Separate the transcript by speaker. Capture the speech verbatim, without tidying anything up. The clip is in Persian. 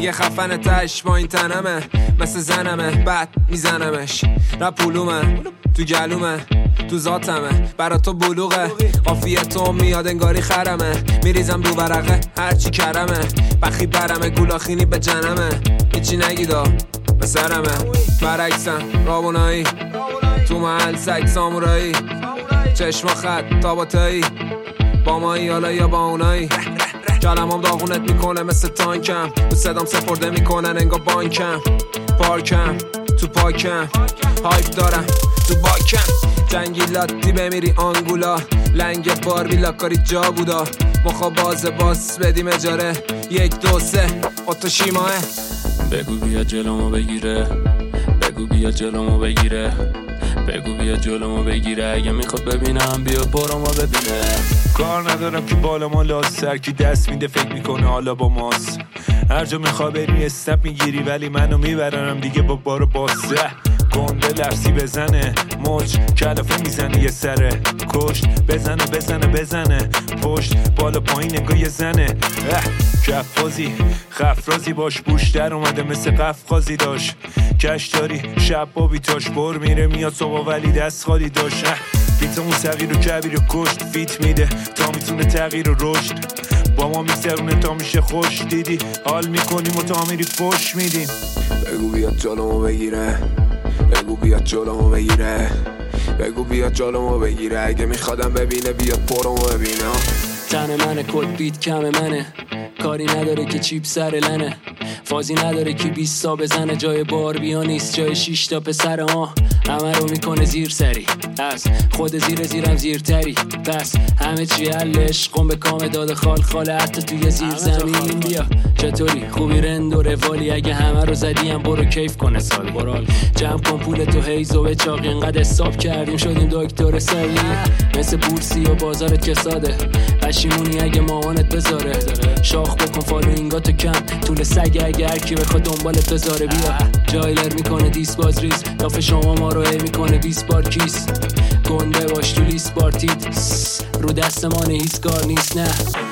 Speaker 1: میگه خفن تش با این تنمه مثل زنمه بعد میزنمش رپولومه تو گلومه تو ذاتمه برا تو بلوغه قافیه تو میاد انگاری خرمه میریزم رو ورقه هرچی کرمه بخی برمه گولاخینی به جنمه هیچی نگیدا به سرمه برعکسم رابونایی تو محل سگ سامورایی چشم خط تاباتایی با مایی حالا یا با اونایی کلمام داغونت میکنه مثل تانکم تو صدام سپرده میکنن انگار بانکم پارکم تو پاکم هایپ دارم تو باکم جنگی لاتی بمیری آنگولا لنگ باربی لاکاری جا بودا مخوا باز باز بدیم اجاره یک دو سه اتو شیماه
Speaker 2: بگو بیا جلومو بگیره بگو بیا جلومو بگیره بگو بیا جلومو بگیره اگه میخواد ببینم بیا برامو ببینه
Speaker 3: کار ندارم که بالا ما لاستر کی دست میده فکر میکنه حالا با ماست هر جا میخوای بری استپ میگیری ولی منو میبرنم دیگه با بارو باسه گنده لرسی بزنه موج کلافه میزنه یه سره کشت بزنه بزنه بزنه پشت بالا پایین انگار یه زنه کفازی خفرازی باش بوش در اومده مثل قفقازی داشت کشتاری شب با بیتاش بر میره میاد صبح ولی دست خالی داشت بیتا اون تغییر و کبیر و کشت فیت میده تا میتونه تغییر و رشد با ما میگذرونه تا میشه خوش دیدی حال میکنیم و تا میری فش میدیم
Speaker 1: بگو بیاد جلومو بگیره بگو بیاد جلومو بگیره بگو بیاد جلومو بگیره اگه میخوادم ببینه بیاد پرمو ببینه
Speaker 2: تن منه کد بیت کم منه کاری نداره که چیپ سر لنه فازی نداره که بیست تا بزنه جای بار بیا نیست جای شیش تا پسر ها همه رو میکنه زیر سری از خود زیر زیرم زیرتری پس همه چی حل عشقم به کام داده خال خاله حتی توی زیر زمین بیا چطوری خوبی رند و روالی اگه همه رو زدیم برو کیف کنه سال برال جمع کن پول تو هیزو به چاقی اینقدر حساب کردیم شدیم دکتر سالی مثل بورسی و بازارت کساده پشیمونی اگه مامانت بذاره شاخ بکن فالوینگاتو کم طول سگ اگه هرکی بخواد دنبالت بذاره بیا جایلر میکنه دیس باز ریز داف شما ما رو ای میکنه بیست بار کیس گنده باش تو لیست بارتید رو دست ما هیچ کار نیست نه